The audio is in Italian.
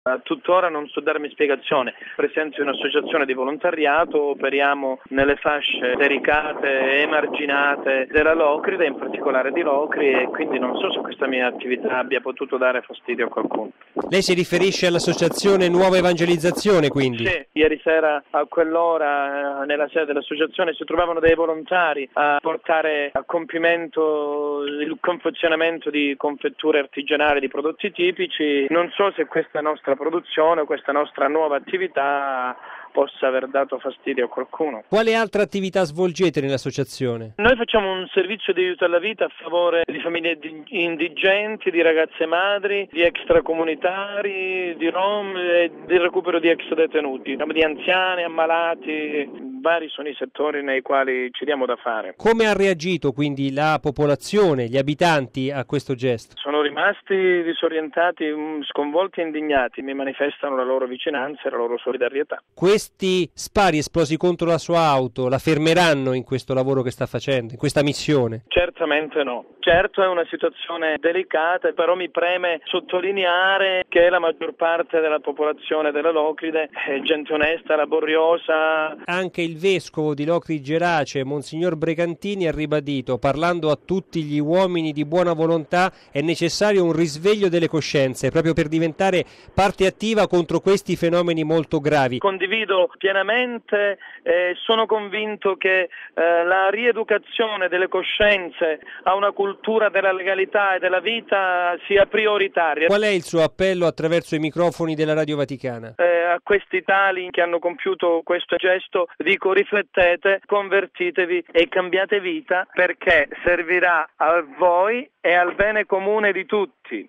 Tuttora non so darmi spiegazione. Presento un'associazione di volontariato, operiamo nelle fasce delicate e emarginate della Locride, in particolare di Locri, e quindi non so se questa mia attività abbia potuto dare fastidio a qualcuno. Lei si riferisce all'associazione Nuova Evangelizzazione, quindi? Sì, ieri sera a quell'ora nella sede dell'associazione si trovavano dei volontari a portare a compimento il confezionamento di confetture artigianali di prodotti tipici. Non so se questa nostra produzione o questa nostra nuova attività possa aver dato fastidio a qualcuno. Quale altra attività svolgete nell'associazione? Noi facciamo un servizio di aiuto alla vita a favore di famiglie indigenti, di ragazze madri, di extracomunitari, di rom e di recupero di ex detenuti, di anziani, ammalati. Vari sono i settori nei quali ci diamo da fare. Come ha reagito quindi la popolazione, gli abitanti a questo gesto? Sono rimasti disorientati, sconvolti e indignati, mi manifestano la loro vicinanza e la loro solidarietà. Questi spari esplosi contro la sua auto la fermeranno in questo lavoro che sta facendo, in questa missione? Certamente no. Certo è una situazione delicata, però mi preme sottolineare che la maggior parte della popolazione della Locride è gente onesta, laboriosa. Anche il vescovo di Locri Gerace, Monsignor Brecantini, ha ribadito, parlando a tutti gli uomini di buona volontà, è necessario un risveglio delle coscienze, proprio per diventare parte attiva contro questi fenomeni molto gravi. Condivido pienamente, sono convinto che la rieducazione delle coscienze a una cultura della legalità e della vita sia prioritaria. Qual è il suo appello attraverso i microfoni della Radio Vaticana? A questi tali che hanno compiuto questo gesto dico: riflettete, convertitevi e cambiate vita, perché servirà a voi e al bene comune di tutti.